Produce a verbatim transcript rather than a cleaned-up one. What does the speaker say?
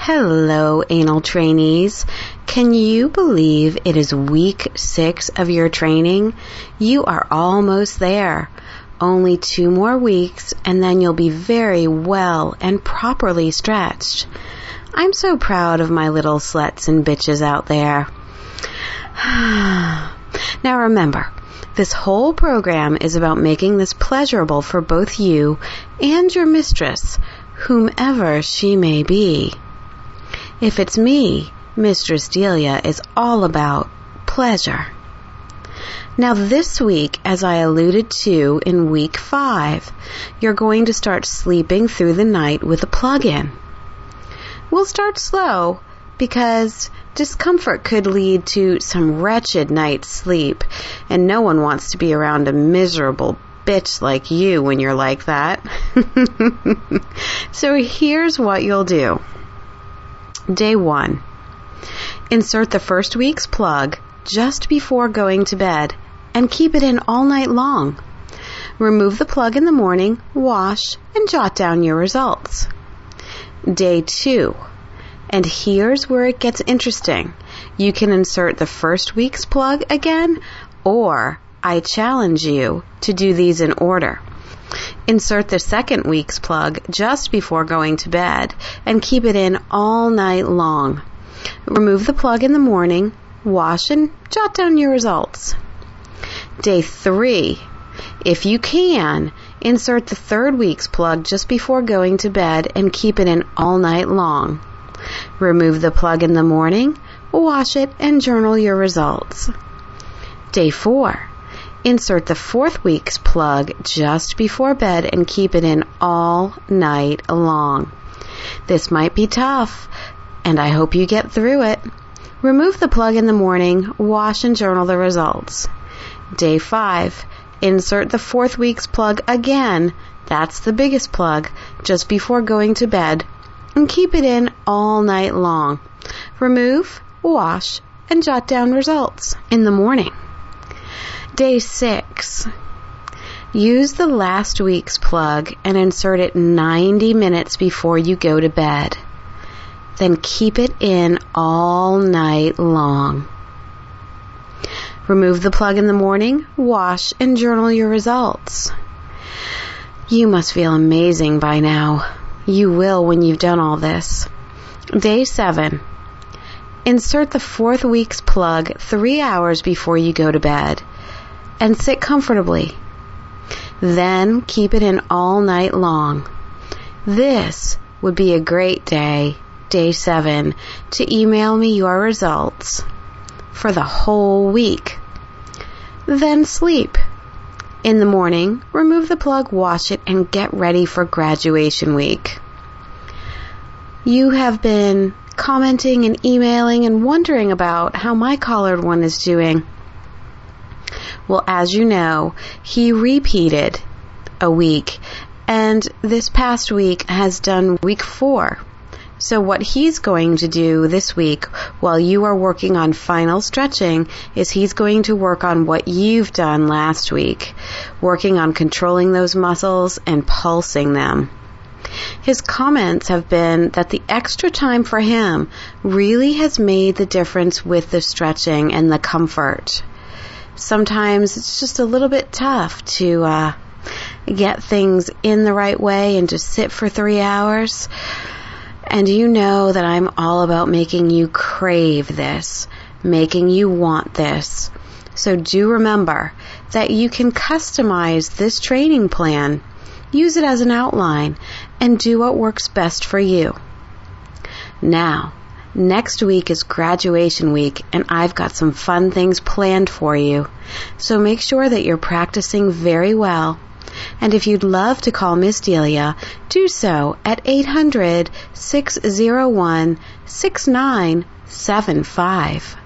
Hello, anal trainees. Can you believe it is week six of your training? You are almost there. Only two more weeks, and then you'll be very well and properly stretched. I'm so proud of my little sluts and bitches out there. Now remember, this whole program is about making this pleasurable for both you and your mistress, whomever she may be. If it's me, Mistress Delia is all about pleasure. Now this week, as I alluded to in week five, you're going to start sleeping through the night with a plug-in. We'll start slow because discomfort could lead to some wretched night's sleep, and no one wants to be around a miserable bitch like you when you're like that. So here's what you'll do. Day one. Insert the first week's plug just before going to bed and keep it in all night long. Remove the plug in the morning, wash, and jot down your results. Day two. And here's where it gets interesting. You can insert the first week's plug again, or I challenge you to do these in order. Insert the second week's plug just before going to bed and keep it in all night long. Remove the plug in the morning, wash, and jot down your results. Day three. If you can, insert the third week's plug just before going to bed and keep it in all night long. Remove the plug in the morning, wash it, and journal your results. Day four. Insert the fourth week's plug just before bed and keep it in all night long. This might be tough, and I hope you get through it. Remove the plug in the morning, wash, and journal the results. Day five. Insert the fourth week's plug again, that's the biggest plug, just before going to bed, and keep it in all night long. Remove, wash, and jot down results in the morning. Day six. Use the last week's plug and insert it ninety minutes before you go to bed. Then keep it in all night long. Remove the plug in the morning, wash, and journal your results. You must feel amazing by now. You will when you've done all this. Day seven. Insert the fourth week's plug three hours before you go to bed and sit comfortably. Then keep it in all night long. This would be a great day, day seven, to email me your results for the whole week. Then sleep. In the morning, remove the plug, wash it, and get ready for graduation week. You have been commenting and emailing and wondering about how my collared one is doing. Well, as you know, he repeated a week, and this past week has done week four. So what he's going to do this week while you are working on final stretching is he's going to work on what you've done last week, working on controlling those muscles and pulsing them. His comments have been that the extra time for him really has made the difference with the stretching and the comfort. Sometimes it's just a little bit tough to uh, get things in the right way and just sit for three hours. And you know that I'm all about making you crave this, making you want this. So do remember that you can customize this training plan, use it as an outline, and do what works best for you. Now, next week is graduation week, and I've got some fun things planned for you. So make sure that you're practicing very well. And if you'd love to call Miss Delia, do so at eight hundred, six oh one, six nine seven five.